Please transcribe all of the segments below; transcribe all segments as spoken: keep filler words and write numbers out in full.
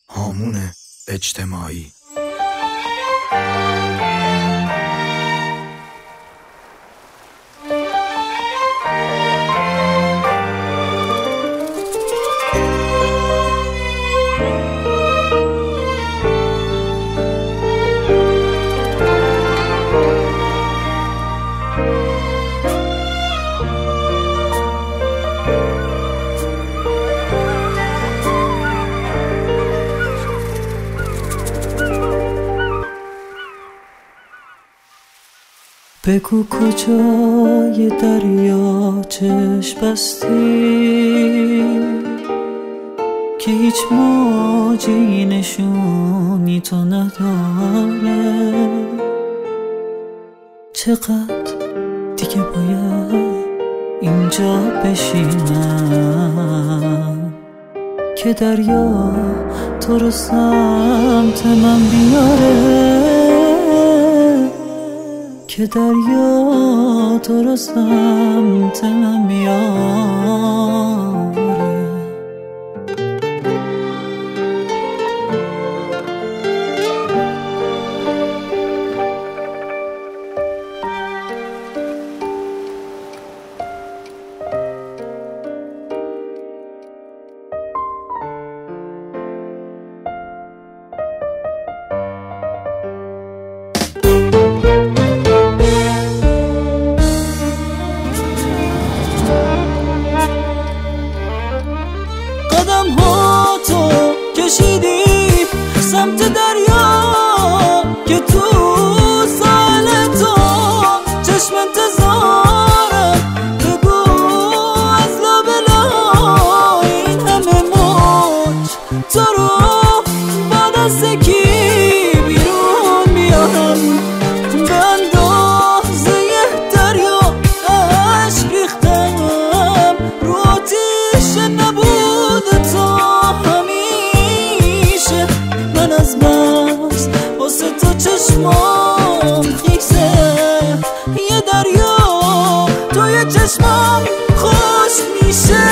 هامون اجتماعی. بگو کجای دریا چشم بستی که هیچ موجی نشونی تو نداره. چقدر دیگه باید اینجا بشینم که دریا تو رو سمت من بیاره، که دریا تو رو سمت من بیاره. قدم ها تو کشیدی سمت دریا که تو سال تو چشم انتظارم. بگو از لابلا این همه موج تو رو با دست کی بیرون بیارم. به اندازه دریا عشق ریختم رو آتیش نبود تو همیشه. من از بس واسه تو چشمام خیکسه، یه دریا توی چشمام خوش میشه.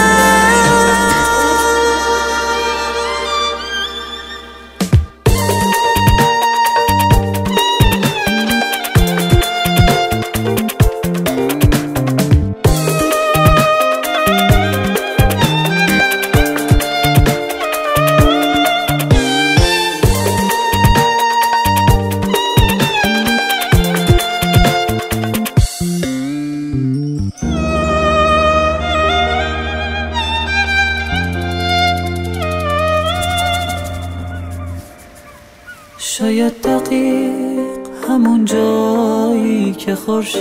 شاید دقیق همون جایی که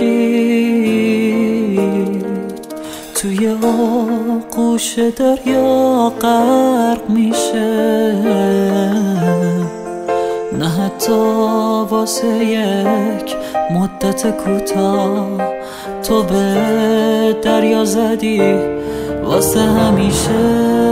خورشید توی آغوش دریا غرق میشه، نه حتی واسه یک مدت کوتاه تو به دریا زدی واسه همیشه.